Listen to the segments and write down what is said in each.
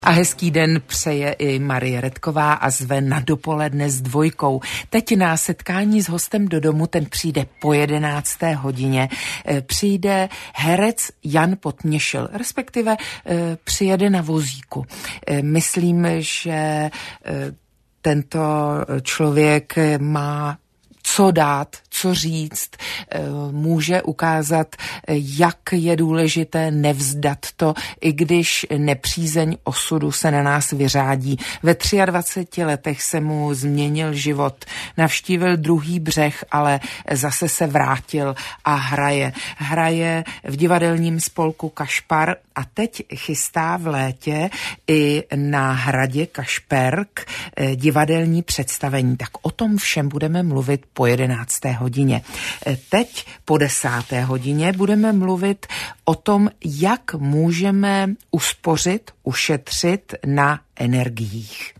A hezký den přeje i Marie Redková a zve na dopoledne s Dvojkou. Teď na setkání s hostem do domu, ten přijde po 11. hodině. Přijde herec Jan Potměšil, respektive přijede na vozíku. Myslím, že tento člověk má co dát, co říct, může ukázat, jak je důležité nevzdat to, i když nepřízeň osudu se na nás vyřádí. Ve 23 letech se mu změnil život, navštívil druhý břeh, ale zase se vrátil a hraje. Hraje v divadelním spolku Kašpar a teď chystá v létě i na hradě Kašperk divadelní představení. Tak o tom všem budeme mluvit po 11. hodině. Teď po 10. hodině budeme mluvit o tom, jak můžeme uspořit, ušetřit na energiích.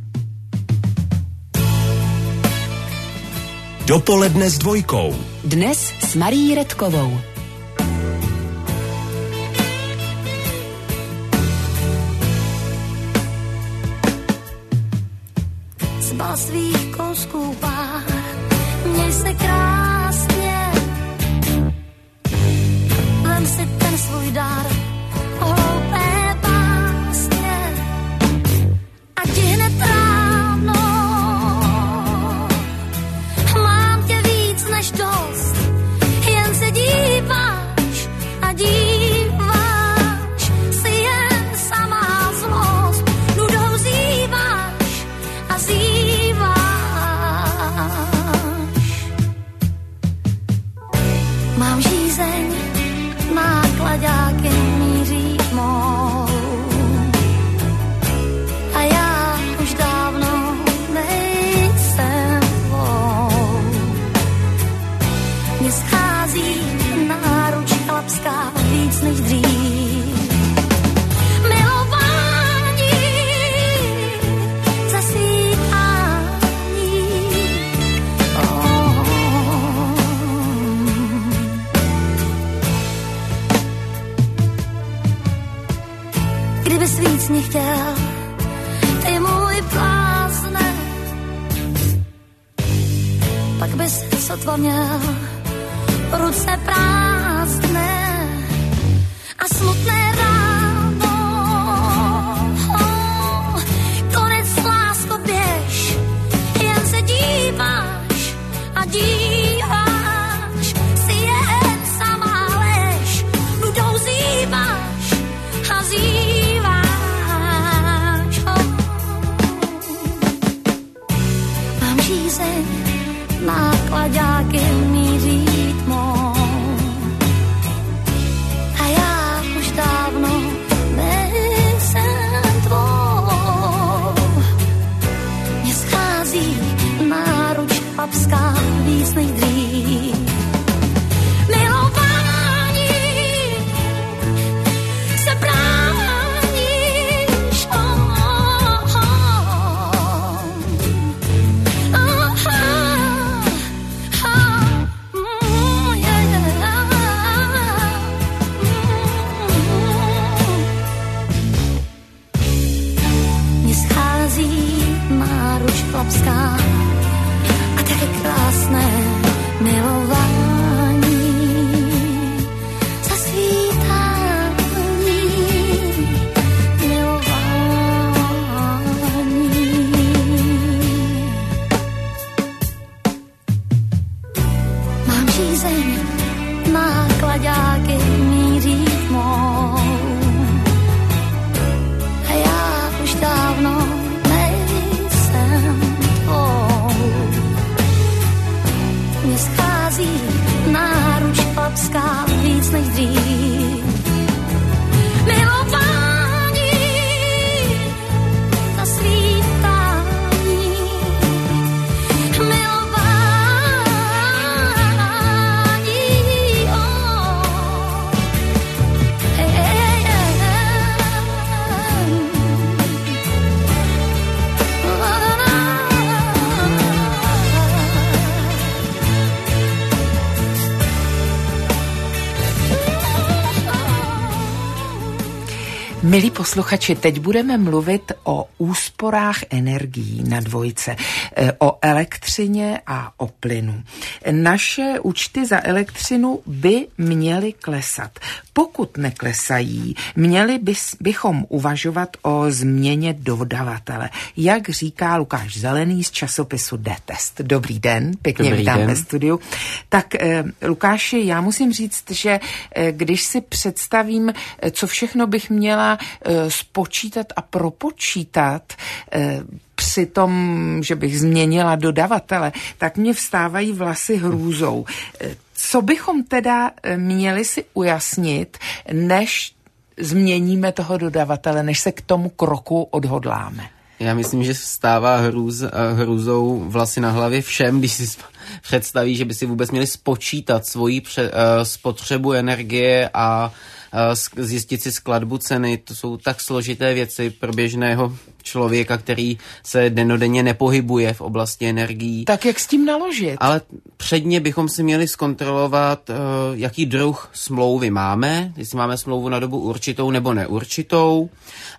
Dopoledne s Dvojkou. Dnes s Marií Redkovou. Zbal svých kousků pár, měj se krásně, vem si ten svůj dar, hloupé básně, ať ti hned ráno, mám tě víc než dost, jen se díváš a díváš, si jen samá zlost, nudou zýváš a zýváš. Mám žízeň, náklaďáky míří tmou a já už dávno nejsem tvou. Mně schází náruč chlapská víc než dřív. Milování, zasvítání, kdybys víc mě chtěl, ty můj blázne, pak bys sotva měl ruce prázdné a smutné ráno. Konec, lásko, běž, jen se díváš a díváš, si jen samá lež, nudou zýváš a zýváš. Mám žízeň, náklaďáky míří tmou a já už dávno nejsem tvou. Mně schází náruč chlapská víc než dřív. Milování se bráníš, mně schází náruč chlapská a tak je krásné milování, zasvítání, milování. Mám žízeň, náklaďáky míří tmou a já už dávno nejsem tvou. Mně schází Milí posluchači, teď budeme mluvit o úsporách energií na dvojce, o elektřině a o plynu. Naše účty za elektřinu by měly klesat. Pokud neklesají, měli bychom uvažovat o změně dodavatele. Jak říká Lukáš Zelený z časopisu D-Test. Dobrý den, pěkně vítám ve studiu. Tak Lukáši, já musím říct, že když si představím, co všechno bych měla spočítat a propočítat při tom, že bych změnila dodavatele, tak mě vstávají vlasy hrůzou. Co bychom teda měli si ujasnit, než změníme toho dodavatele, než se k tomu kroku odhodláme? Já myslím, že vstává hrůzou vlasy na hlavě všem, když si představí, že by si vůbec měli spočítat svoji spotřebu energie a zjistit si skladbu ceny. To jsou tak složité věci pro běžného člověka, který se dennodenně nepohybuje v oblasti energií. Tak jak s tím naložit? Ale předně bychom si měli zkontrolovat, jaký druh smlouvy máme, jestli máme smlouvu na dobu určitou nebo neurčitou,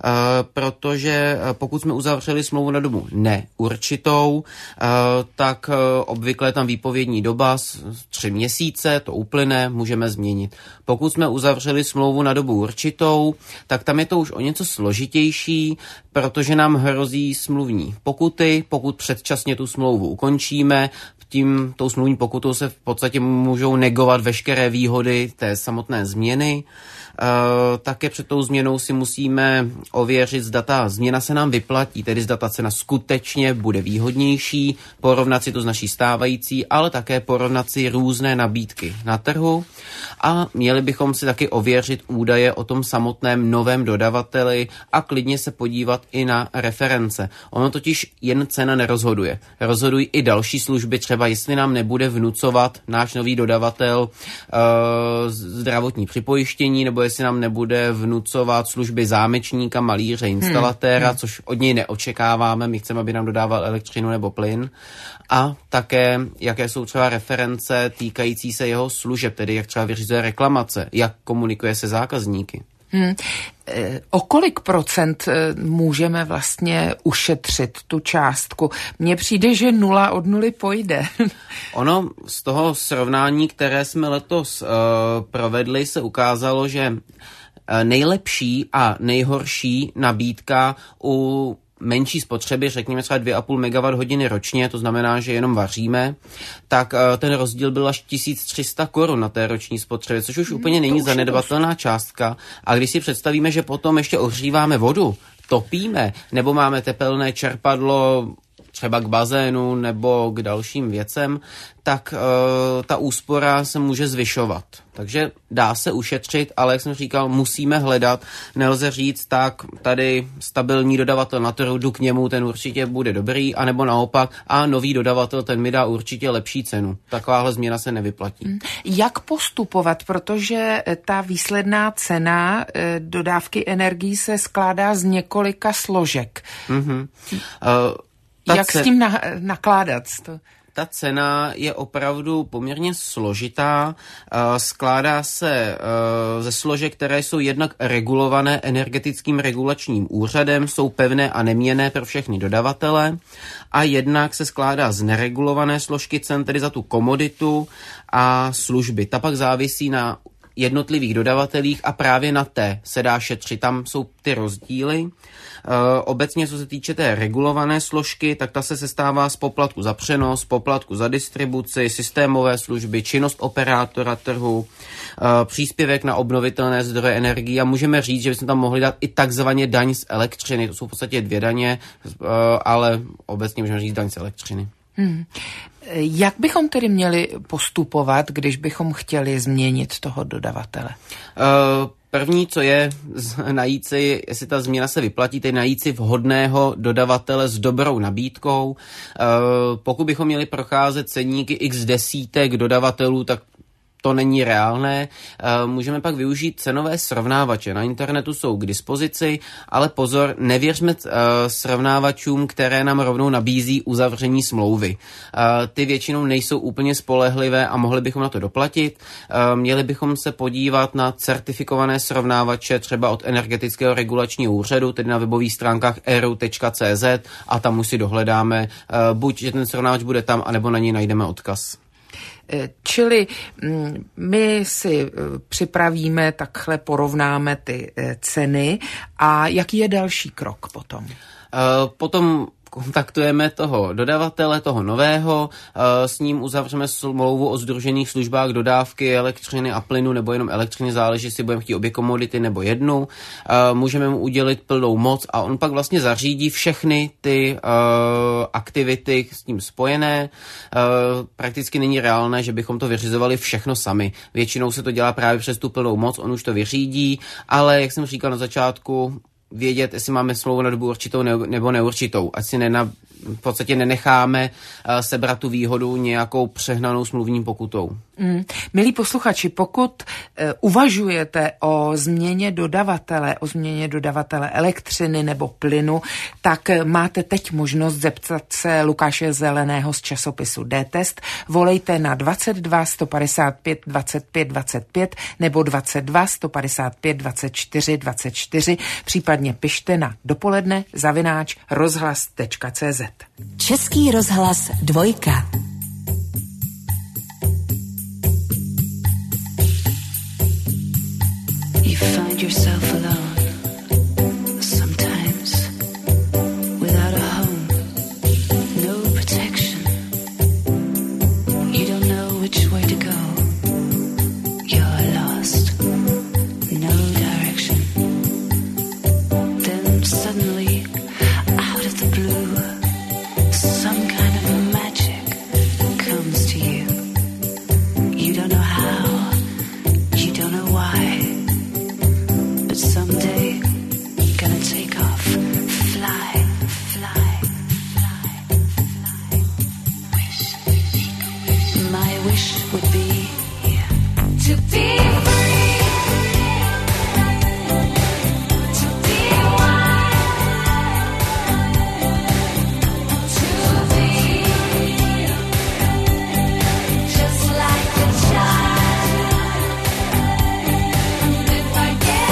protože pokud jsme uzavřeli smlouvu na dobu neurčitou, tak obvykle tam výpovědní doba 3 měsíce, to uplyne, můžeme změnit. Pokud jsme uzavřeli smlouvu na dobu určitou, tak tam je to už o něco složitější, protože nám hrozí smluvní pokuty, pokud předčasně tu smlouvu ukončíme. Tou smluvní pokutou se v podstatě můžou negovat veškeré výhody té samotné změny. Také před tou změnou si musíme ověřit, zda ta změna se nám vyplatí, tedy zda ta cena skutečně bude výhodnější, porovnat si to s naší stávající, ale také porovnat si různé nabídky na trhu a měli bychom si taky ověřit údaje o tom samotném novém dodavateli a klidně se podívat i na reference. Ono totiž jen cena nerozhoduje. Rozhodují i další služby, třeba jestli nám nebude vnucovat náš nový dodavatel zdravotní připojištění, nebo jestli nám nebude vnucovat služby zámečníka, malíře, instalatéra, což od něj neočekáváme. My chceme, aby nám dodával elektřinu nebo plyn. A také, jaké jsou třeba reference týkající se jeho služeb, tedy jak třeba vyřizuje reklamace, jak komunikuje se zákazníky. O kolik procent můžeme vlastně ušetřit tu částku? Mně přijde, že 0 od 0 pojde. Ono z toho srovnání, které jsme letos provedli, se ukázalo, že nejlepší a nejhorší nabídka u menší spotřeby, řekněme třeba 2,5 MWh ročně, to znamená, že jenom vaříme, tak ten rozdíl byl až 1300 korun na té roční spotřebě, což už úplně není zanedbatelná částka. A když si představíme, že potom ještě ohříváme vodu, topíme, nebo máme tepelné čerpadlo třeba k bazénu nebo k dalším věcem, tak ta úspora se může zvyšovat. Takže dá se ušetřit, ale jak jsem říkal, musíme hledat. Nelze říct, tak tady stabilní dodavatel na trhu, jdu k němu, ten určitě bude dobrý, anebo naopak, a nový dodavatel, ten mi dá určitě lepší cenu. Takováhle změna se nevyplatí. Jak postupovat, protože ta výsledná cena dodávky energií se skládá z několika složek. Jak s tím nakládat? Ta cena je opravdu poměrně složitá, skládá se ze složek, které jsou jednak regulované energetickým regulačním úřadem, jsou pevné a neměnné pro všechny dodavatele, a jednak se skládá z neregulované složky cen, tedy za tu komoditu a služby. Ta pak závisí na jednotlivých dodavatelích a právě na té se dá šetřit. Tam jsou ty rozdíly. Obecně, co se týče té regulované složky, tak ta se sestává z poplatku za přenos, poplatku za distribuci, systémové služby, činnost operátora trhu, příspěvek na obnovitelné zdroje energie, a můžeme říct, že bychom tam mohli dát i takzvaně daň z elektřiny. To jsou v podstatě 2 daně, ale obecně můžeme říct daň z elektřiny. Jak bychom tedy měli postupovat, když bychom chtěli změnit toho dodavatele? První, co je, najít si, jestli ta změna se vyplatí, tedy najít si vhodného dodavatele s dobrou nabídkou. Pokud bychom měli procházet ceníky x desítek dodavatelů, tak to není reálné. Můžeme pak využít cenové srovnávače. Na internetu jsou k dispozici, ale pozor, nevěřme srovnávačům, které nám rovnou nabízí uzavření smlouvy. Ty většinou nejsou úplně spolehlivé a mohli bychom na to doplatit. Měli bychom se podívat na certifikované srovnávače třeba od Energetického regulačního úřadu, tedy na webových stránkách eru.cz a tam už si dohledáme, buď že ten srovnávač bude tam, anebo na něj najdeme odkaz. Čili my si připravíme, takhle porovnáme ty ceny a jaký je další krok potom? Potom kontaktujeme toho dodavatele, toho nového, s ním uzavřeme smlouvu o sdružených službách dodávky elektřiny a plynu, nebo jenom elektřiny, záleží, jestli budeme chtít obě komodity nebo jednu. Můžeme mu udělit plnou moc a on pak vlastně zařídí všechny ty aktivity s tím spojené. Prakticky není reálné, že bychom to vyřizovali všechno sami. Většinou se to dělá právě přes tu plnou moc, on už to vyřídí, ale jak jsem říkal na začátku, vědět, jestli máme smlouvu na dobu určitou nebo neurčitou. Ať si v podstatě nenecháme sebrat tu výhodu nějakou přehnanou smluvní pokutou. Milí posluchači, pokud uvažujete o změně dodavatele elektřiny nebo plynu, tak máte teď možnost zeptat se Lukáše Zeleného z časopisu D-Test. Volejte na 22 155 25 25 nebo 22 155 24 24, případně pište na dopoledne@rozhlas.cz. Český rozhlas 2. You find yourself alone, sometimes without a home, no protection. You don't know which way to go. You're lost, no direction. Then suddenly, out of the blue, some kind of magic comes to you. You don't know how, you don't know why. Someday, gonna take off, fly, fly, fly, fly. Wish. My wish would be to be free, to be wild, to be just like a child. And if I get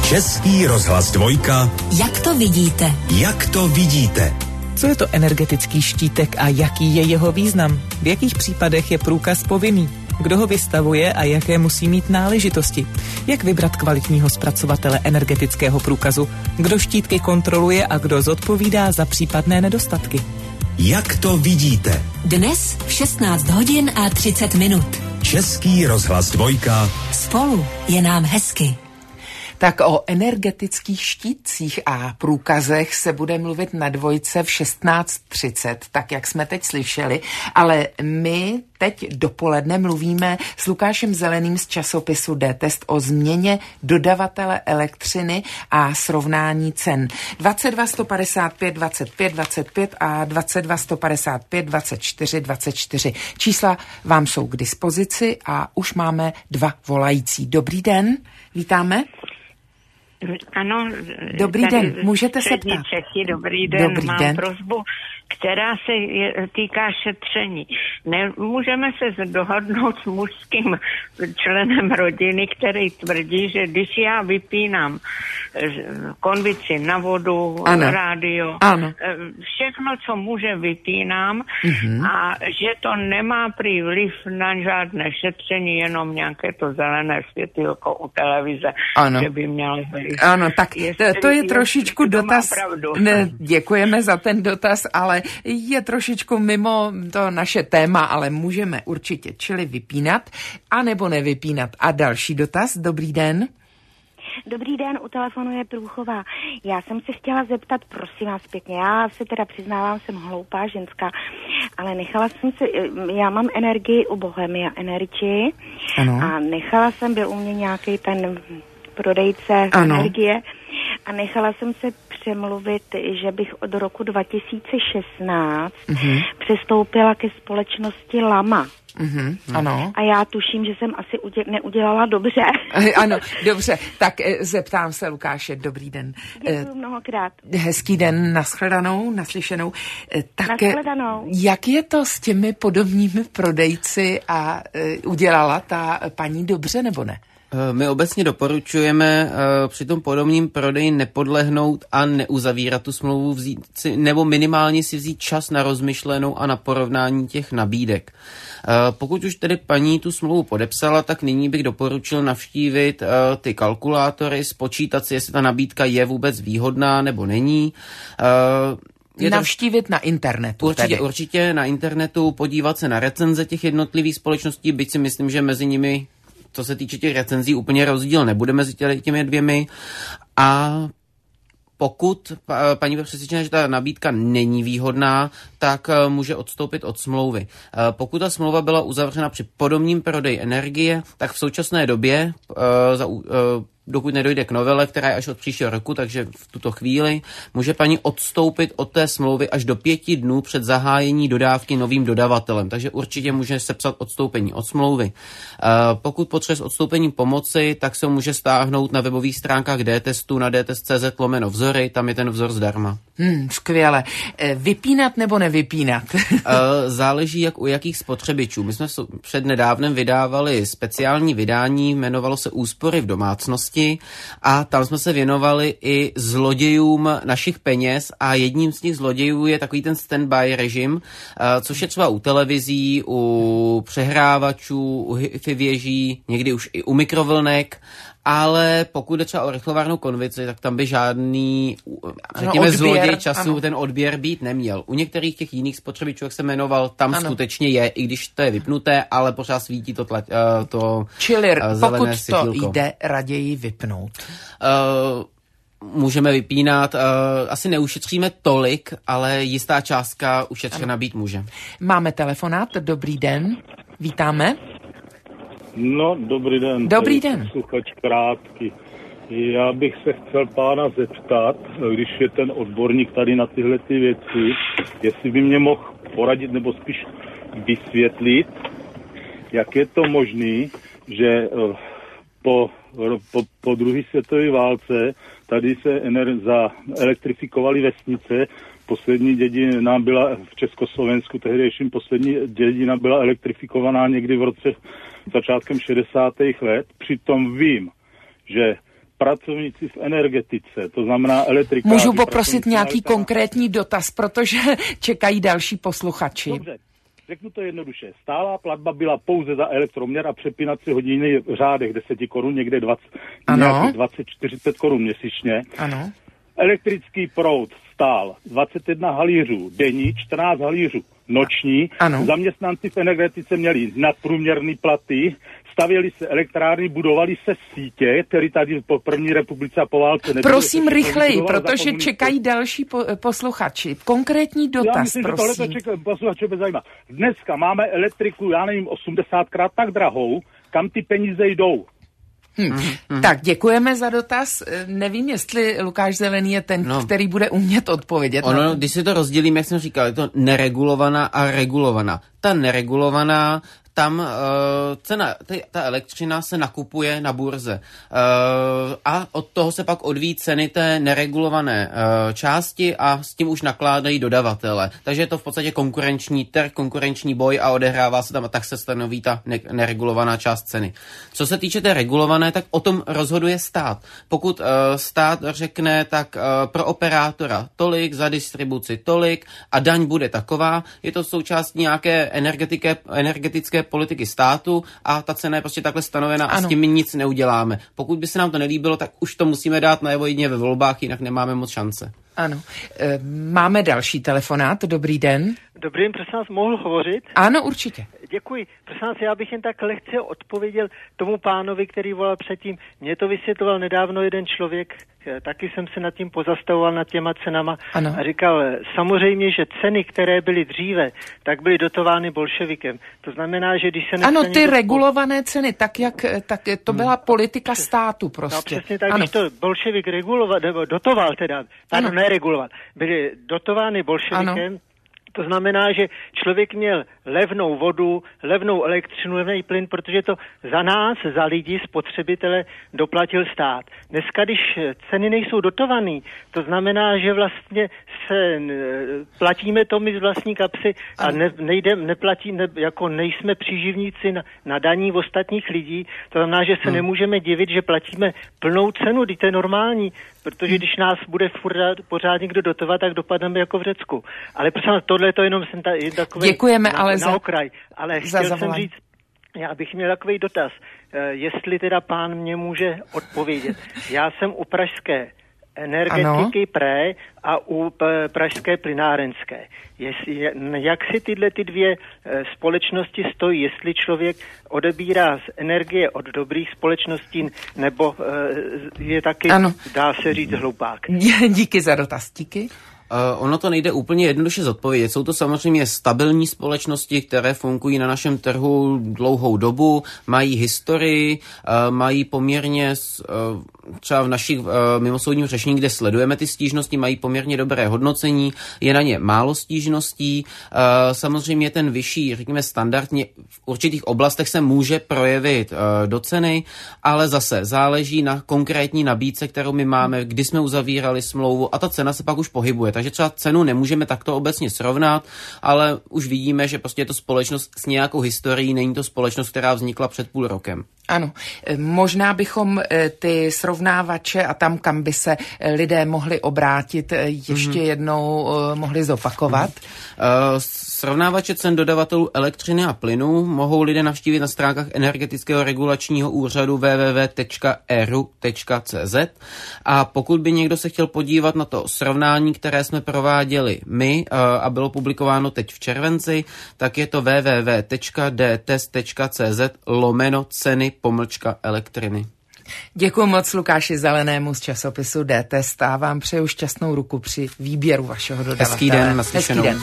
Český rozhlas Dvojka. Jak to vidíte? Jak to vidíte? Co je to energetický štítek a jaký je jeho význam? V jakých případech je průkaz povinný? Kdo ho vystavuje a jaké musí mít náležitosti? Jak vybrat kvalitního zpracovatele energetického průkazu? Kdo štítky kontroluje a kdo zodpovídá za případné nedostatky? Jak to vidíte? Dnes v 16 hodin a 30 minut. Český rozhlas Dvojka. Spolu je nám hezky. Tak o energetických štítcích a průkazech se bude mluvit na Dvojce v 16:30, tak jak jsme teď slyšeli, ale my teď dopoledne mluvíme s Lukášem Zeleným z časopisu D-Test o změně dodavatele elektřiny a srovnání cen. 22 155 25 25 a 22 155 24 24. Čísla vám jsou k dispozici a už máme 2 volající. Dobrý den, vítáme. Ano. Dobrý den, můžete se ptát. Čechy, dobrý den, Dobrý mám den. prosbu, která se týká šetření. Nemůžeme se dohodnout s mužským členem rodiny, který tvrdí, že když já vypínám konvici na vodu, ano. rádio, ano. všechno, co může, vypínám a že to nemá prý vliv na žádné šetření, jenom nějaké to zelené světýlko u televize, ano. že by mělo vliv. Ano, tak to je trošičku dotaz. Ne, děkujeme za ten dotaz, ale je trošičku mimo to naše téma, ale můžeme určitě čili vypínat, anebo nevypínat. A další dotaz, dobrý den. Dobrý den, u telefonu je Průchová. Já jsem se chtěla zeptat, prosím vás pěkně, já se teda přiznávám, jsem hloupá ženská, ale nechala jsem se, já mám energii u Bohemia Energy a nechala jsem, byl u mě nějaký ten prodejce energie a nechala jsem se přemluvit, že bych od roku 2016 přestoupila ke společnosti Lama. Ano. A já tuším, že jsem asi neudělala dobře. Ano, dobře. Tak zeptám se Lukáše, dobrý den. Děkuji mnohokrát. Hezký den, nashledanou, naslyšenou. Tak nashledanou. Jak je to s těmi podobnými prodejci a udělala ta paní dobře nebo ne? My obecně doporučujeme při tom podobným prodeji nepodlehnout a neuzavírat tu smlouvu, vzít si, nebo minimálně si vzít čas na rozmyšlenou a na porovnání těch nabídek. Pokud už tedy paní tu smlouvu podepsala, tak nyní bych doporučil navštívit ty kalkulátory, spočítat si, jestli ta nabídka je vůbec výhodná nebo není. Navštívit na internetu. Určitě na internetu, podívat se na recenze těch jednotlivých společností, byť si myslím, že mezi nimi, co se týče těch recenzí, úplně rozdíl nebude mezi těmi dvěmi. A pokud paní bude přesvědčena, že ta nabídka není výhodná, tak může odstoupit od smlouvy. Pokud ta smlouva byla uzavřena při podobném prodeji energie, tak v současné době, dokud nedojde k novele, která je až od příštího roku, takže v tuto chvíli může paní odstoupit od té smlouvy až do 5 dnů před zahájení dodávky novým dodavatelem. Takže určitě může sepsat odstoupení od smlouvy. Pokud potřebuje s odstoupením pomoci, tak se může stáhnout na webových stránkách D-testu na dtest.cz/vzory, tam je ten vzor zdarma. Skvěle. Vypínat nebo nevypínat? Záleží jak u jakých spotřebičů. My jsme před nedávnem vydávali speciální vydání, jmenovalo se Úspory v domácnosti a tam jsme se věnovali i zlodějům našich peněz a jedním z těch zlodějů je takový ten standby režim, což je třeba u televizí, u přehrávačů, u hi-fi věží, někdy už i u mikrovlnek. Ale pokud je třeba o rychlovárnou konvici, tak tam by žádný, řekněme, zloděj času ten odběr být neměl. U některých těch jiných spotřebičů, jak se jmenoval, tam skutečně je, i když to je vypnuté, ale pořád svítí to čili zelené pokud světýlko. To jde raději vypnout. Můžeme vypínat, asi neušetříme tolik, ale jistá částka ušetřena být může. Máme telefonát, dobrý den, vítáme. No, dobrý den. Dobrý den. Posluchač krátký. Já bych se chtěl pána zeptat, když je ten odborník tady na tyhle ty věci, jestli by mě mohl poradit nebo spíš vysvětlit, jak je to možné, že po druhé světové válce tady se zaelektrifikovaly vesnice. Poslední dědina byla v Československu, tehdejším poslední dědina byla elektrifikovaná někdy v roce začátkem 60. let. Přitom vím, že pracovníci v energetice, to znamená elektrikáři. Můžu poprosit nějaký konkrétní dotaz, protože čekají další posluchači. Dobře, řeknu to jednoduše. Stálá platba byla pouze za elektroměr a přepínací hodiny v řádech 10 korun, někde 20-40 korun měsíčně. Ano. Elektrický proud stál 21 halířů denní, 14 halířů noční. Ano. Zaměstnanci v energetice měli nadprůměrné platy, stavěly se elektrárny, budovaly se sítě, které tady po první republice a po válce nebyly. Prosím rychleji, protože čekají další posluchači. Konkrétní dotaz, já myslím, prosím. Že tohleto posluchače by zajímá. Dneska máme elektriku, já nevím, 80krát tak drahou, kam ty peníze jdou. Tak děkujeme za dotaz. Nevím, jestli Lukáš Zelený je ten, který bude umět odpovědět. Když si to rozdělím, jak jsem říkal, je to neregulovaná a regulovaná. Ta neregulovaná, tam cena, ta elektřina se nakupuje na burze a od toho se pak odvíjí ceny té neregulované části a s tím už nakládají dodavatele. Takže je to v podstatě konkurenční trh, konkurenční boj a odehrává se tam a tak se stanoví ta neregulovaná část ceny. Co se týče té regulované, tak o tom rozhoduje stát. Pokud stát řekne, tak pro operátora tolik, za distribuci tolik a daň bude taková, je to součástí nějaké energetické politiky státu a ta cena je prostě takhle stanovená a s tím my nic neuděláme. Pokud by se nám to nelíbilo, tak už to musíme dát najevo jedině ve volbách, jinak nemáme moc šance. Ano. Máme další telefonát. Dobrý den. Dobrý den, prosím vás, mohl hovořit? Ano, určitě. Děkuji. Prosím vás, já bych jen tak lehce odpověděl tomu pánovi, který volal předtím. Mně to vysvětloval nedávno jeden člověk, taky jsem se nad tím pozastavoval, nad těma cenama. Ano. A říkal, samozřejmě, že ceny, které byly dříve, tak byly dotovány bolševikem. To znamená, že když se... Ano, ty regulované ceny, tak to byla politika státu prostě. No přesně tak, když to bolševik reguloval, nebo dotoval teda, pardon, nereguloval, byly dotovány bolševikem. Ano. To znamená, že člověk měl levnou vodu, levnou elektřinu, levný plyn, protože to za nás, za lidi, spotřebitele doplatil stát. Dneska, když ceny nejsou dotované, to znamená, že vlastně platíme to my z vlastní kapsy a nejsme příživníci na daní v ostatních lidí. To znamená, že se nemůžeme divit, že platíme plnou cenu, když to je normální, protože když nás bude pořád někdo dotovat, tak dopadneme jako v Řecku. Ale prosím, tohle to jenom jsem takový děkujeme, na okraj. Ale chtěl jsem říct, já bych měl takový dotaz, jestli teda pán mě může odpovědět. Já jsem u pražské energetiky PRE a u pražské plynárenské. Jak si tyhle ty dvě společnosti stojí, jestli člověk odebírá z energie od dobrých společností, nebo je taky, dá se říct, hloupák. Díky za dotaz, díky. Ono to nejde úplně jednoduše zodpovědět. Jsou to samozřejmě stabilní společnosti, které fungují na našem trhu dlouhou dobu, mají historii, mají poměrně třeba v našich mimosoudním řešení, kde sledujeme ty stížnosti, mají poměrně dobré hodnocení, je na ně málo stížností. Samozřejmě ten vyšší, řekněme standardně v určitých oblastech se může projevit do ceny, ale zase záleží na konkrétní nabídce, kterou my máme, kdy jsme uzavírali smlouvu a ta cena se pak už pohybuje. Takže třeba cenu nemůžeme takto obecně srovnat, ale už vidíme, že prostě je to společnost s nějakou historií, není to společnost, která vznikla před půl rokem. Ano, možná bychom ty srovnávače a tam, kam by se lidé mohli obrátit, ještě jednou mohli zopakovat. Srovnávače cen dodavatelů elektřiny a plynu mohou lidé navštívit na stránkách Energetického regulačního úřadu www.eru.cz a pokud by někdo se chtěl podívat na to srovnání, které jsme prováděli my a bylo publikováno teď v červenci, tak je to www.dtest.cz/ceny-elektriny. Děkuji moc Lukáši Zelenému z časopisu D-Test a vám přeju šťastnou ruku při výběru vašeho dodavatele. Hezký den, naslyšenou. Hezký den.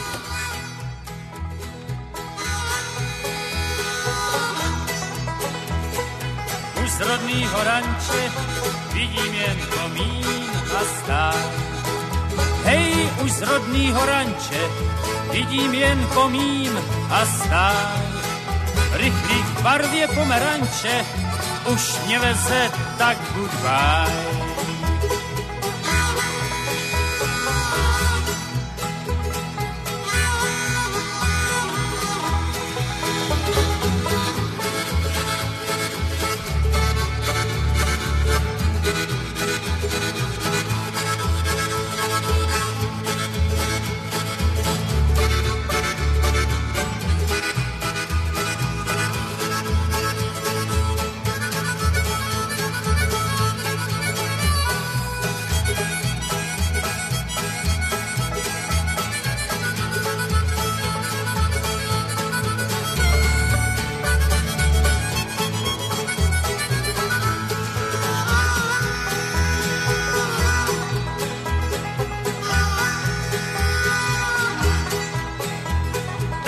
Už z rodnýho ranče vidím jen komín a stát. Hej, už z rodnýho ranče vidím jen komín a stát. Rychlík v barvě pomeranče už mě veze, tak goodbye.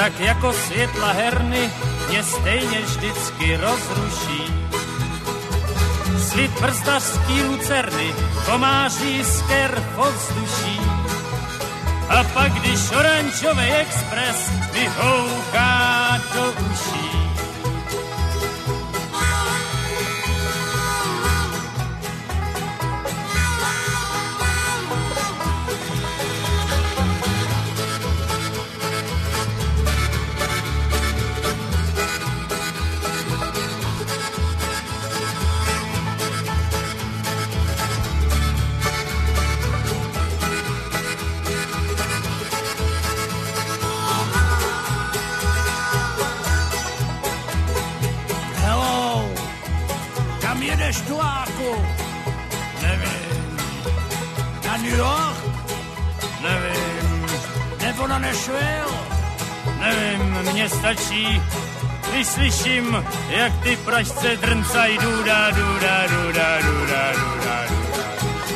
tak jako světla herny mě stejně vždycky rozruší. Svit brzdařský lucerny komáří sker po vzduší. A pak, když oranžový expres vyhouká do uší. Nevím. Na New York? Nevím. Nebo na Nashville? Nevím, mně stačí, když slyším, jak ty pražce drncaj duda, duda, duda, duda, duda, duda.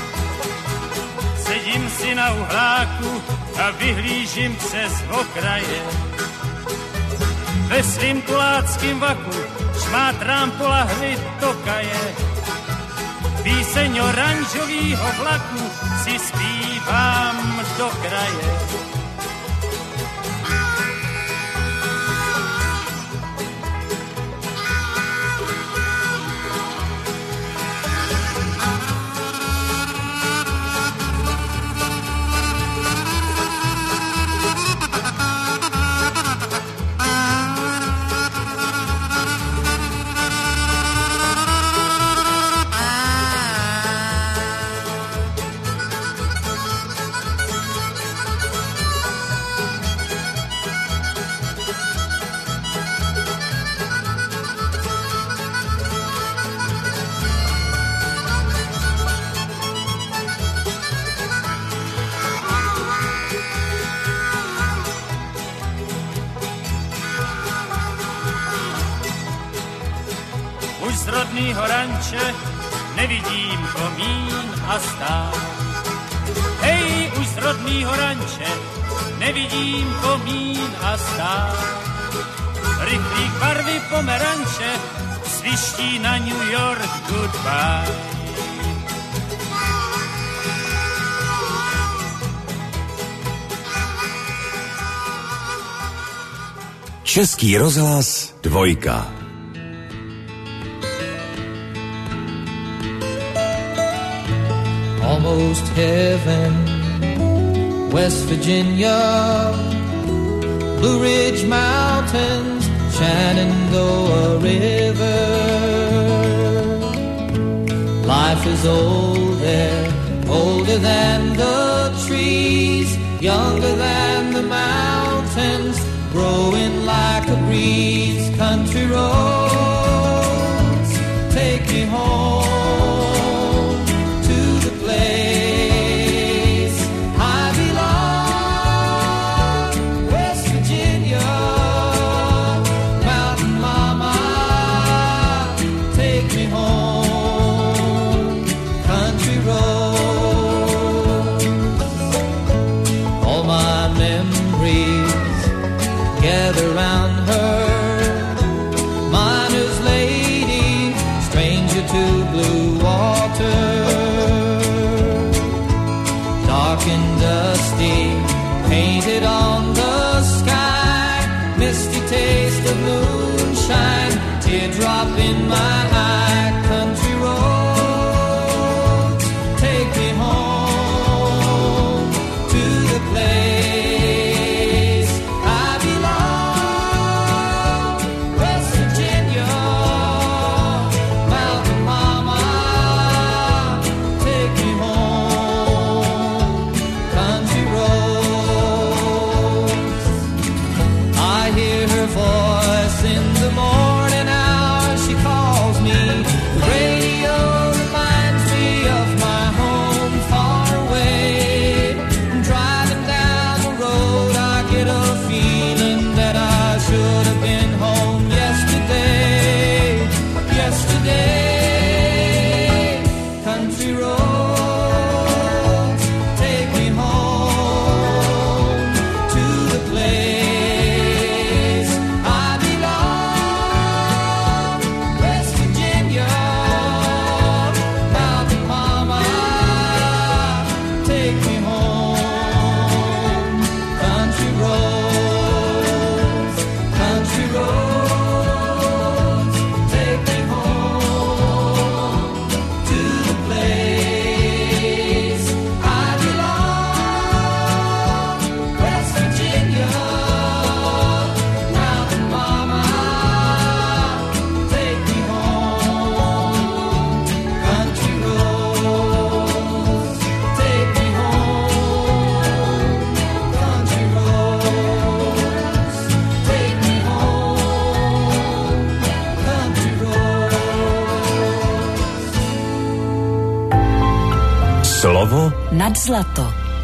Sedím si na uhláku a vyhlížím přes okraje. Ve svým tuláckým vaku šmátrám po lahvi tokaje. Píseň oranžovýho vlaku si zpívám do kraje. Rodnýho ranče nevidím komín a stát. Hej, už z rodnýho ranče nevidím komín a stát. Rychlý barvy pomeranče sviští na New York goodbye. Český rozhlas 2. Almost heaven, West Virginia, Blue Ridge Mountains, Shenandoah River. Life is old there, older than the trees, younger than the mountains, growing like a breeze. Country roads, take me home. Painted on the sky, misty taste of moonshine, teardrop in my eye. Country roads, take me home to the place I belong. West Virginia, Mountain Mama, take me home. Country roads. Voice in the morning hour, she calls me. The radio reminds me of my home far away. Driving down the road, I get a feeling that I should have been home yesterday. Yesterday, country roads, take me home to the place Slovo nad zlato.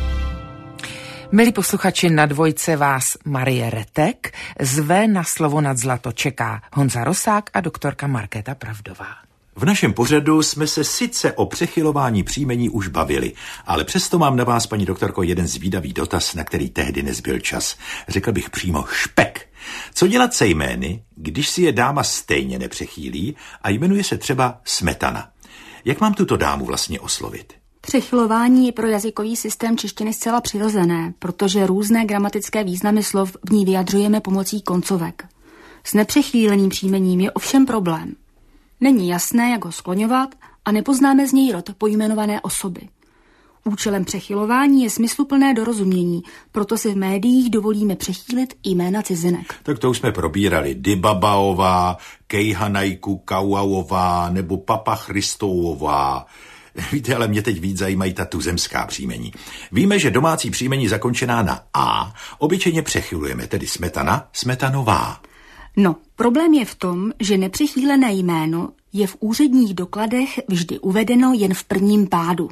Milí posluchači, na Dvojce vás Marie Retek zve na Slovo nad zlato čeká Honza Rosák a doktorka Markéta Pravdová. V našem pořadu jsme se sice o přechylování příjmení už bavili, ale přesto mám na vás, paní doktorko, jeden zvídavý dotaz, na který tehdy nezbyl čas. Řekl bych přímo špek. Co dělat se jmény, když si je dáma stejně nepřechýlí a jmenuje se třeba Smetana? Jak mám tuto dámu vlastně oslovit? Přechylování je pro jazykový systém češtiny zcela přirozené, protože různé gramatické významy slov v ní vyjadřujeme pomocí koncovek. S nepřechýleným příjmením je ovšem problém. Není jasné, jak ho skloňovat a nepoznáme z něj rod pojmenované osoby. Účelem přechylování je smysluplné dorozumění, proto si v médiích dovolíme přechýlit jména cizinek. Tak to už jsme probírali. Dybabaová, Kejhanajku Kauauová nebo Papa Christouvová. Víte, ale mě teď víc zajímají ta tuzemská příjmení. Víme, že domácí příjmení zakončená na A obyčejně přechylujeme, tedy Smetana, Smetanová. No, problém je v tom, že nepřechýlené jméno je v úředních dokladech vždy uvedeno jen v prvním pádu.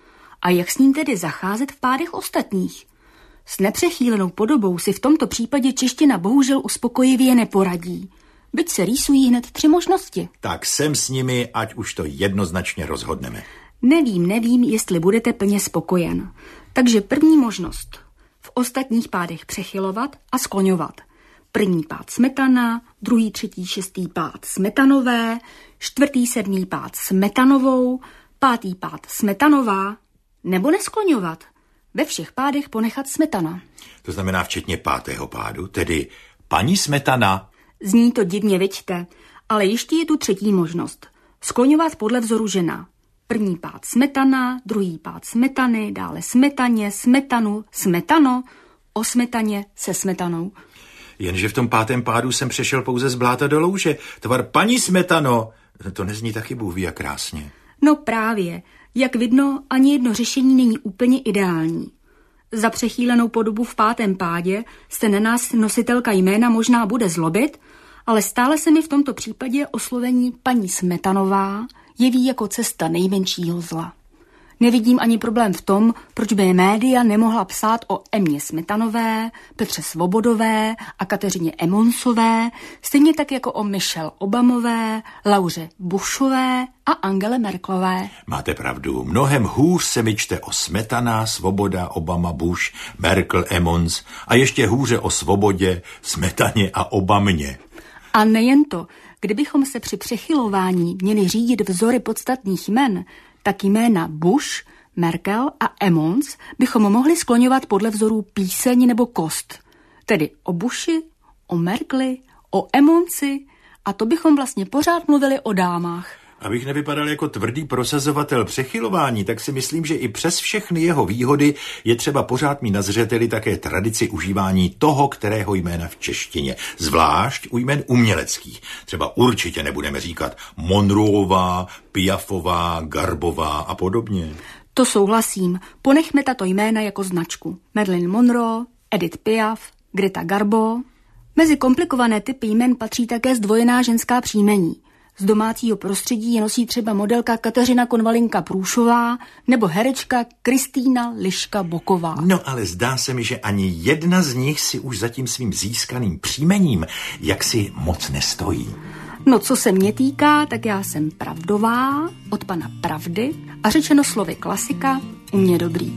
A jak s ním tedy zacházet v pádech ostatních? S nepřechýlenou podobou si v tomto případě čeština bohužel uspokojivě neporadí. Byť se rýsují hned 3 možnosti. Tak sem s nimi, ať už to jednoznačně rozhodneme. Nevím, jestli budete plně spokojen. Takže první možnost. V ostatních pádech přechylovat a skloňovat. První pád Smetana, druhý, třetí, šestý pád Smetanové, čtvrtý, sedmý pád Smetanovou, pátý pád Smetanová, nebo neskloňovat. Ve všech pádech ponechat Smetana. To znamená včetně 5. pádu, tedy paní Smetana. Zní to divně, viďte, ale ještě je tu třetí možnost. Skloňovat podle vzoru žena. První pád Smetana, druhý pád Smetany, dále Smetaně, Smetanu, Smetano, o Smetaně se Smetanou. Jenže v tom 5. pádu jsem přešel pouze z bláta do louže. Tvar paní Smetano, to nezní taky Bůh ví jak krásně. No právě, jak vidno, ani jedno řešení není úplně ideální. Za přechýlenou podobu v 5. pádě se na nás nositelka jména možná bude zlobit, ale stále se mi v tomto případě oslovení paní Smetanová jeví jako cesta nejmenšího zla. Nevidím ani problém v tom, proč by média nemohla psát o Emě Smetanové, Petře Svobodové a Kateřině Emonsové, stejně tak jako o Michelle Obamové, Lauře Bushové a Angele Merkelové. Máte pravdu, mnohem hůř se mi čte o Smetana, Svoboda, Obama, Bush, Merkel, Emons a ještě hůře o Svobodě, Smetaně a Obamě. A nejen to, kdybychom se při přechylování měli řídit vzory podstatných jmen, tak jména Bush, Merkel a Emons bychom mohli skloňovat podle vzorů píseň nebo kost. Tedy o Bushi, o Merkli, o Emonsi a to bychom vlastně pořád mluvili o dámách. Abych nevypadal jako tvrdý prosazovatel přechylování, tak si myslím, že i přes všechny jeho výhody je třeba pořád mít na zřeteli také tradici užívání toho, kterého jména v češtině. Zvlášť u jmen uměleckých. Třeba určitě nebudeme říkat Monroeová, Piafová, Garbová a podobně. To souhlasím. Ponechme tato jména jako značku. Marilyn Monroe, Edith Piaf, Greta Garbo. Mezi komplikované typy jmen patří také zdvojená ženská příjmení. Z domácího prostředí je nosí třeba modelka Kateřina Konvalinka Průšová nebo herečka Kristýna Liška Boková. No ale zdá se mi, že ani jedna z nich si už za tím svým získaným příjmením jaksi moc nestojí. No co se mě týká, tak já jsem Pravdová od pana Pravdy a řečeno slovy klasika u mě dobrý.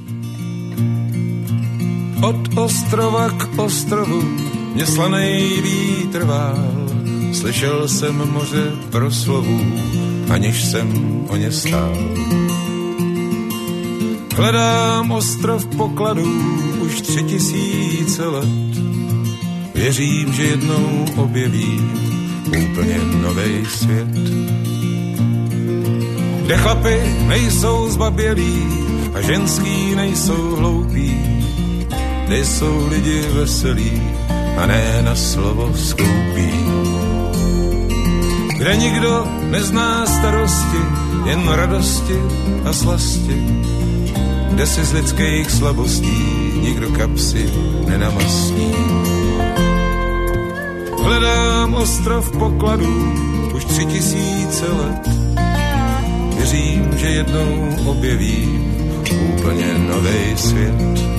Od ostrova k ostrovu mě slanej vítr vál. Slyšel jsem moře proslovů, aniž jsem o ně stál. Hledám ostrov pokladů už 3000 let. Věřím, že jednou objevím úplně novej svět. Kde chlapi nejsou zbabělí a ženský nejsou hloupí. Kde jsou lidi veselí a ne na slovo skoupí. Kde nikdo nezná starosti, jen radosti a slasti. Kde si z lidských slabostí nikdo kapsy nenamastí. Hledám ostrov pokladů už 3000 let. Věřím, že jednou objevím úplně novej svět.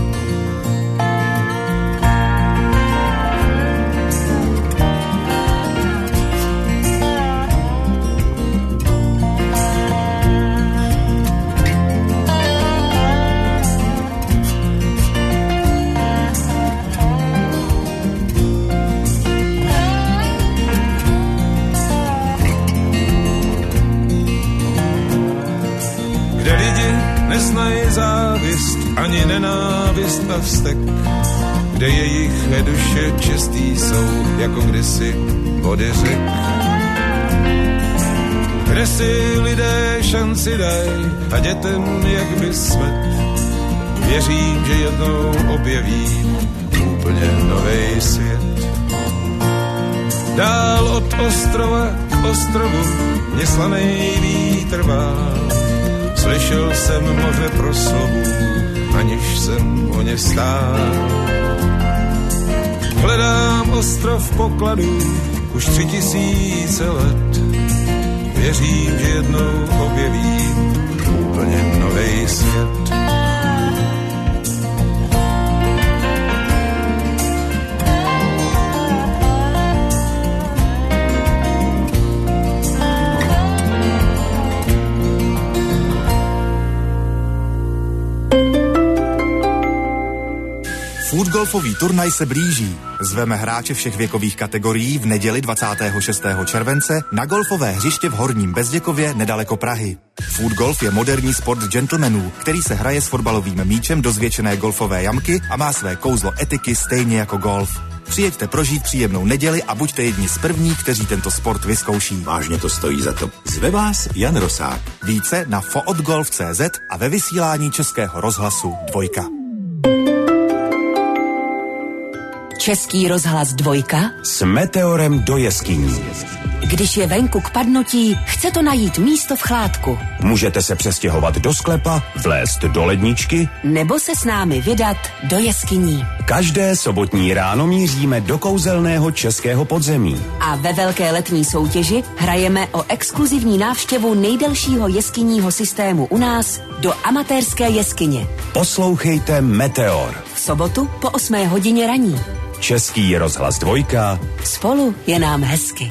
Neznají závist, ani nenávist a vztek, kde jejich duše čistý jsou, jako kdysi vody řek. Kde si lidé šanci daj a dětem jak by smet. Věřím, že jednou objeví úplně novej svět. Dál od ostrova k ostrovu mě slanej vítr vál. Slyšel jsem moře proslovu, aniž jsem o ně stál. Hledám ostrov pokladů už 3000 let. Věřím, že jednou objevím úplně novej svět. Foodgolfový turnaj se blíží. Zveme hráče všech věkových kategorií v neděli 26. července na golfové hřiště v Horním Bezděkově nedaleko Prahy. Foodgolf je moderní sport gentlemanů, který se hraje s fotbalovým míčem do zvětšené golfové jamky a má své kouzlo etiky stejně jako golf. Přijeďte prožít příjemnou neděli a buďte jedni z prvních, kteří tento sport vyzkouší. Vážně to stojí za to. Zve vás Jan Rosák. Více na foodgolf.cz a ve vysílání Českého rozhlasu 2. Český rozhlas 2. S meteorem do jeskyní. Když je venku k padnutí, chce to najít místo v chládku. Můžete se přestěhovat do sklepa, vlézt do ledničky, nebo se s námi vydat do jeskyní. Každé sobotní ráno míříme do kouzelného českého podzemí. A ve velké letní soutěži hrajeme o exkluzivní návštěvu nejdelšího jeskyního systému u nás do amatérské jeskyně. Poslouchejte Meteor. V sobotu po 8 hodině raní. Český rozhlas 2. Spolu je nám hezky.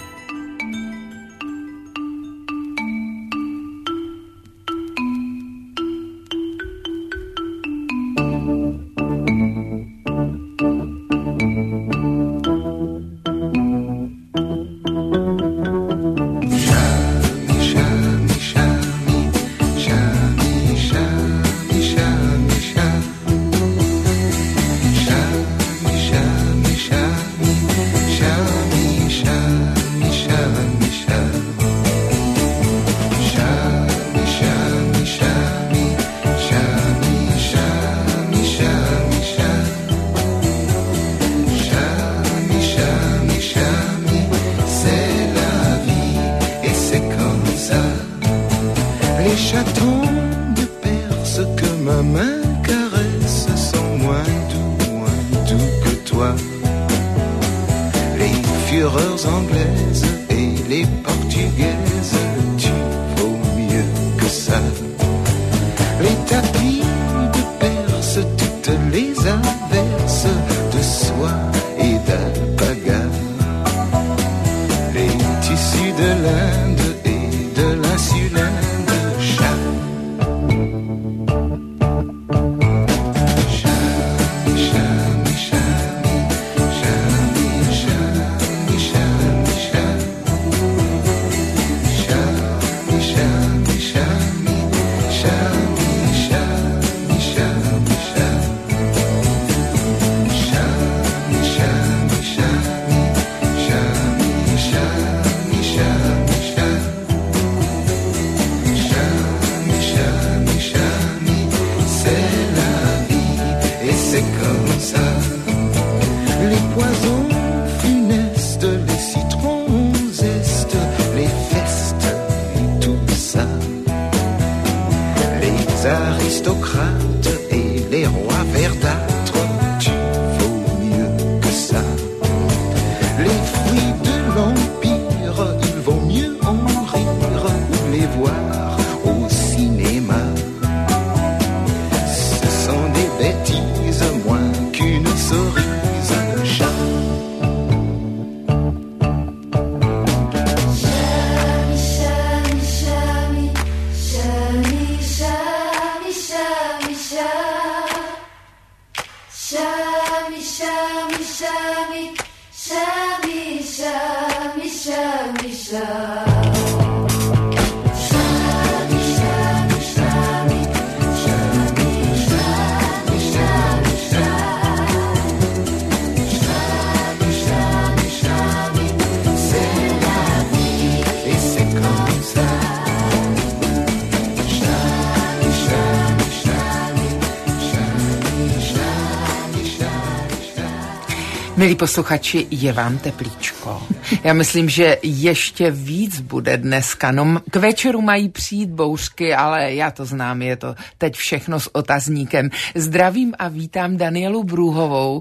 Milí posluchači, je vám teplíčko. Já myslím, že ještě víc bude dneska. No, k večeru mají přijít bouřky, ale já to znám, je to teď všechno s otazníkem. Zdravím a vítám Danielu Brůhovou.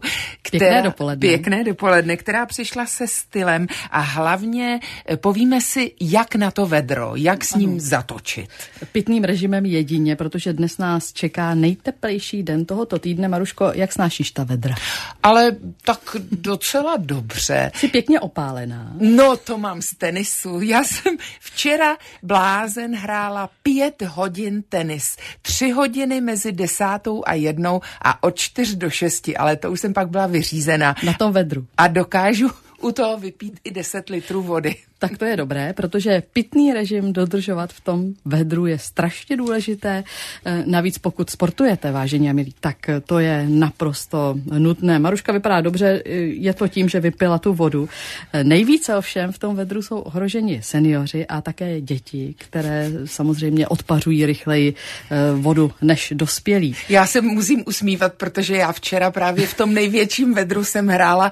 Pěkné dopoledne, která přišla se stylem a hlavně povíme si, jak na to vedro, jak s ním zatočit. Pitným režimem jedině, protože dnes nás čeká nejteplejší den tohoto týdne. Maruško, jak snášíš ta vedra? Ale tak docela dobře. Jsi pěkně opálená. No, to mám z tenisu. Já jsem včera blázen hrála 5 hodin tenis. 3 hodiny mezi 10. a 1 a od 4 do 6, ale to už jsem pak byla vyřízená. Na tom vedru. A dokážu u toho vypít i 10 litrů vody. Tak to je dobré, protože pitný režim dodržovat v tom vedru je strašně důležité. Navíc pokud sportujete, vážení a milí, tak to je naprosto nutné. Maruška vypadá dobře, je to tím, že vypila tu vodu. Nejvíce ovšem v tom vedru jsou ohroženi seniori a také děti, které samozřejmě odpařují rychleji vodu než dospělí. Já se musím usmívat, protože já včera právě v tom největším vedru jsem hrála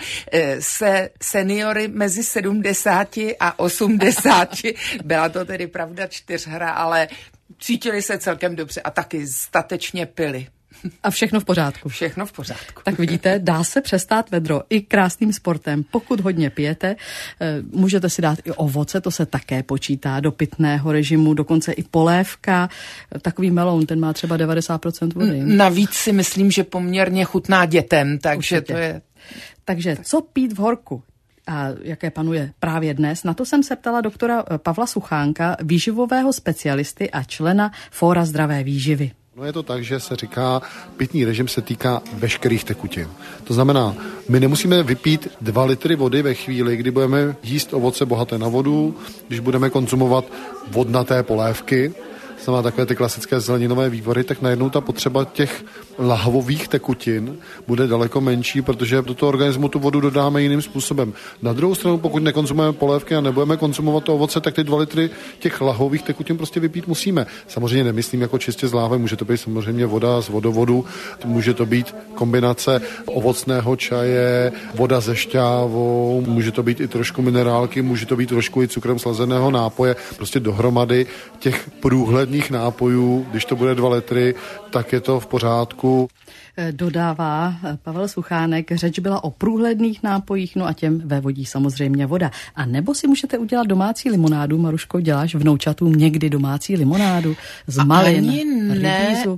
se seniory mezi 70 a 80. Byla to tedy pravda 4hra, ale cítili se celkem dobře a taky statečně pili. A všechno v pořádku. Všechno v pořádku. Tak vidíte, dá se přestát vedro i krásným sportem. Pokud hodně pijete, můžete si dát i ovoce, to se také počítá do pitného režimu, dokonce i polévka. Takový meloun, ten má třeba 90% vody. Navíc si myslím, že poměrně chutná dětem, takže určitě. To je... Takže co pít v horku? A jaké panuje právě dnes, na to jsem se ptala doktora Pavla Suchánka, výživového specialisty a člena Fóra zdravé výživy. No je to tak, že se říká, pitný režim se týká veškerých tekutin. To znamená, my nemusíme vypít 2 litry vody ve chvíli, kdy budeme jíst ovoce bohaté na vodu, když budeme konzumovat vodnaté polévky, znamená takové ty klasické zeleninové vývory, tak najednou ta potřeba těch lahvových tekutin bude daleko menší, protože do toho organismu tu vodu dodáme jiným způsobem. Na druhou stranu, pokud nekonzumujeme polévky a nebudeme konzumovat to ovoce, tak ty 2 litry těch lahvových tekutin prostě vypít musíme. Samozřejmě nemyslím jako čistě z láhve, může to být samozřejmě voda z vodovodu, může to být kombinace ovocného čaje, voda se šťávou, může to být i trošku minerálky, může to být trošku i cukrem slazeného nápoje, prostě dohromady těch průhledných nápojů, když to bude 2 litry, tak je to v pořádku. Dodává Pavel Suchánek, řeč byla o průhledných nápojích, no a těm vévodí samozřejmě voda. A nebo si můžete udělat domácí limonádu, Maruško, děláš vnoučatům někdy domácí limonádu z malin, rybízu?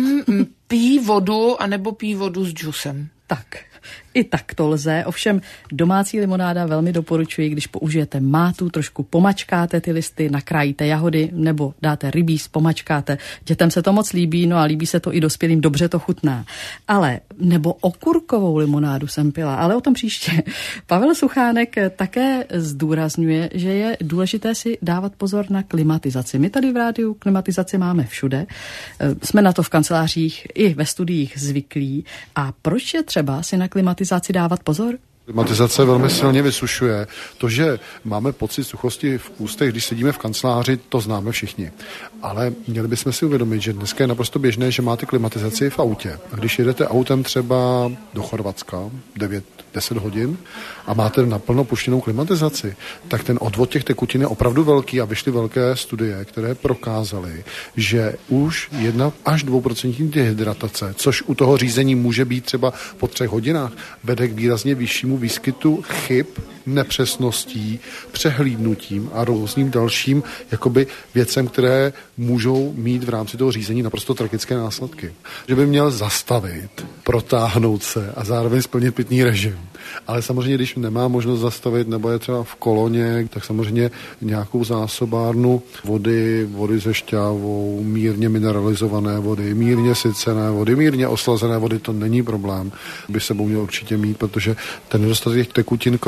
Pí vodu, anebo pí vodu s džusem. Tak. I tak to lze, ovšem domácí limonáda velmi doporučuji, když použijete mátu, trošku pomačkáte ty listy, nakrájíte jahody nebo dáte rybíz, pomačkáte. Dětem se to moc líbí, no a líbí se to i dospělým, dobře to chutná. Ale nebo okurkovou limonádu jsem pila, ale o tom příště. Pavel Suchánek také zdůrazňuje, že je důležité si dávat pozor na klimatizaci. My tady v rádiu klimatizaci máme všude, jsme na to v kancelářích i ve studiích zvyklí. A proč je třeba si na klimatizaci dávat pozor? Klimatizace velmi silně vysušuje. To, že máme pocit suchosti v ústech, když sedíme v kanceláři, to známe všichni. Ale měli bychom si uvědomit, že dneska je naprosto běžné, že máte klimatizaci v autě. A když jedete autem třeba do Chorvatska 9-10 hodin a máte naplno puštěnou klimatizaci, tak ten odvod těch tekutin je opravdu velký a vyšly velké studie, které prokázaly, že už 1 až 2% dehydratace, což u toho řízení může být třeba po 3 hodinách, vede k výrazně vyššímu výskytu chyb, nepřesností, přehlídnutím a různým dalším jakoby věcem, které můžou mít v rámci toho řízení naprosto tragické následky. Že by měl zastavit, protáhnout se a zároveň splnit pitný režim. Ale samozřejmě, když nemá možnost zastavit nebo je třeba v koloně, tak samozřejmě nějakou zásobárnu vody se šťávou, mírně mineralizované vody, mírně sycené vody, mírně oslazené vody, to není problém. By sebou měl určitě mít, protože ten nedostatek tekutin, kromě toho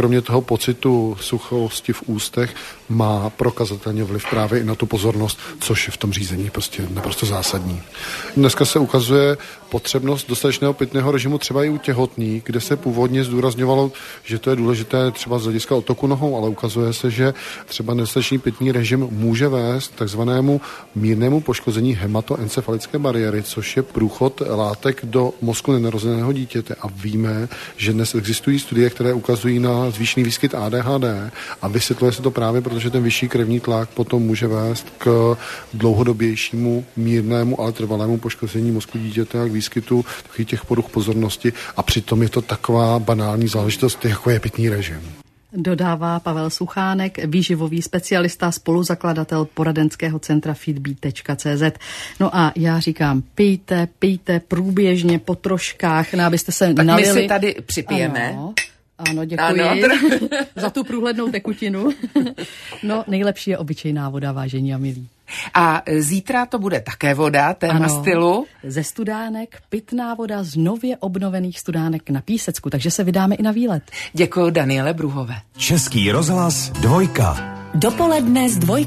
pocitu suchosti v ústech má prokazatelně vliv právě i na tu pozornost, což je v tom řízení prostě naprosto zásadní. Dneska se ukazuje potřebnost dostatečného pitného režimu třeba i u těhotných, kde se původně zdůrazňovalo, že to je důležité třeba z hlediska odtoku nohou, ale ukazuje se, že třeba nedostatečný pitný režim může vést k takzvanému mírnému poškození hematoencefalické bariéry, což je průchod látek do mozku nenarozeného dítěte. A víme, že dnes existují studie, které ukazují na zvýšený výskyt ADHD a vysvětluje se to právě, protože ten vyšší krevní tlak potom může vést k dlouhodobějšímu, mírnému, ale trvalému poškození mozku dítěte a k výskytu těch poruch pozornosti. A přitom je to taková banální záležitost, jako je pitný režim. Dodává Pavel Suchánek, výživový specialista, spoluzakladatel poradenského centra feedbeat.cz. No a já říkám, pijte průběžně po troškách, abyste se tak nalili. My si tady připijeme. Ano, děkuji za tu průhlednou tekutinu. No, nejlepší je obyčejná voda, vážení a milí. A zítra to bude také voda, téma stylu. Ze studánek, pitná voda z nově obnovených studánek na Písecku, takže se vydáme i na výlet. Děkuji Daniele Bruhové. Český rozhlas 2. Dopoledne s 2.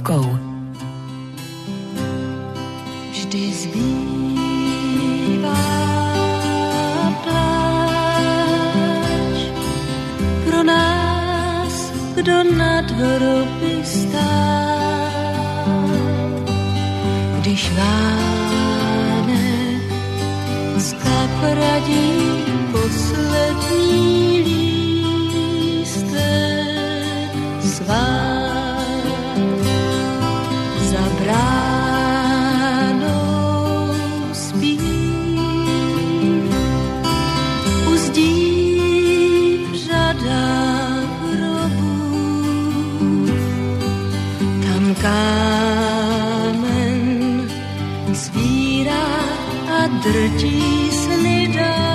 Vždy zbývá pláč pro nás, kdo nad hroby stál. Když váne z kapradí poslední lístek svál za bránou spí. Uzdí řada hrobů, tam kámen svírá a drtí sny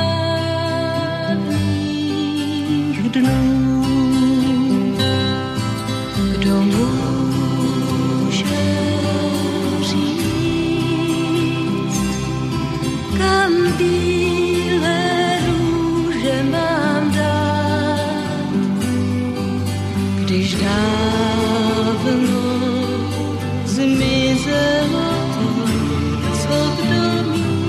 dávných dnů. Kdo může říct, kam bílé růže mám dát, když dávno zmizelo co kdo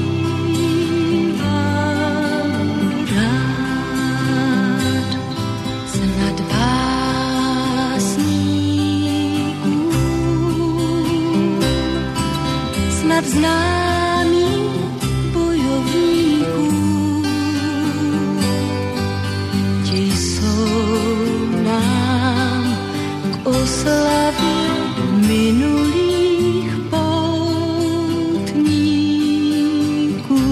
mívám rád. Snad básníků, snad známých bojovníků, ti jsou nám k oslavě minulých poutníků.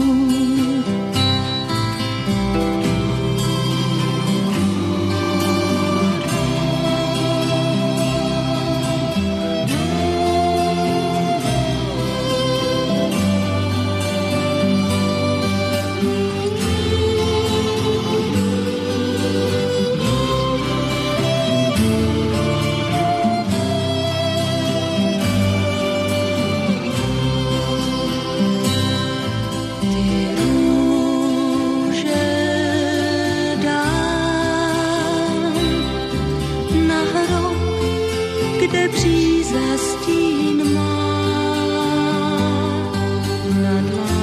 Kde bříza stín má nad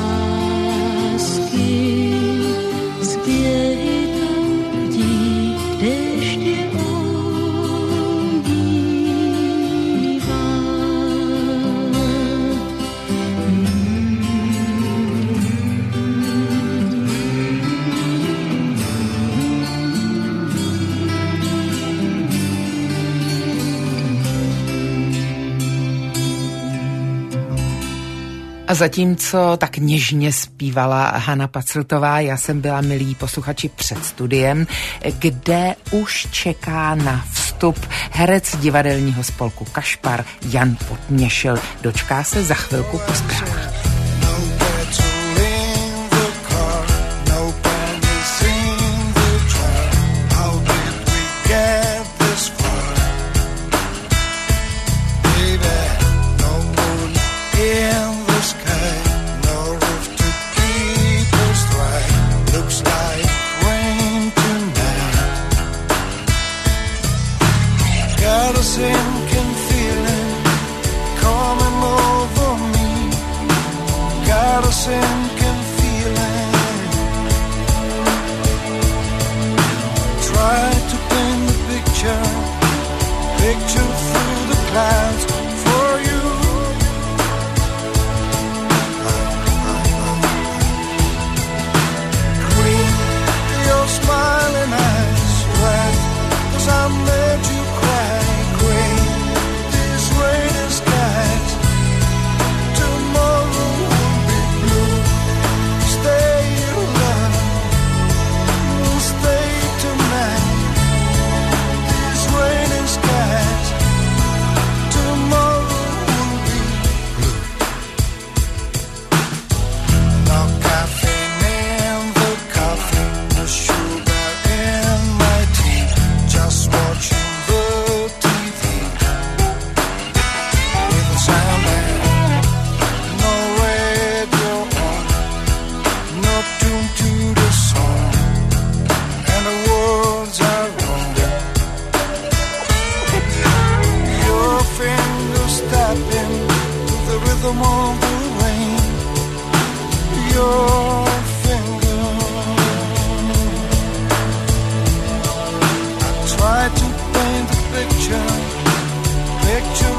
lásky zpěvy toudí deště obývá. A zatímco tak něžně zpívala Hana Pacltová, já jsem byla, milí posluchači, před studiem, kde už čeká na vstup herec divadelního spolku Kašpar Jan Podměšil. Dočká se za chvilku po zprávách. Got a sinking feeling coming over me. Got a sinking feeling. Try to paint the picture through the clouds for you. Green, your smiling eyes, red, 'cause I made you cry. Gray, these rainy skies, tomorrow will be blue. Stay love, stay tonight. These rainy skies, tomorrow will be blue. No caffeine in the coffee, no sugar in my tea. Just watching the TV with the sound and no radio on, no tune to the song, and the words are wrong. Your fingers tapping to the rhythm of the rain. Your finger. I try to paint a picture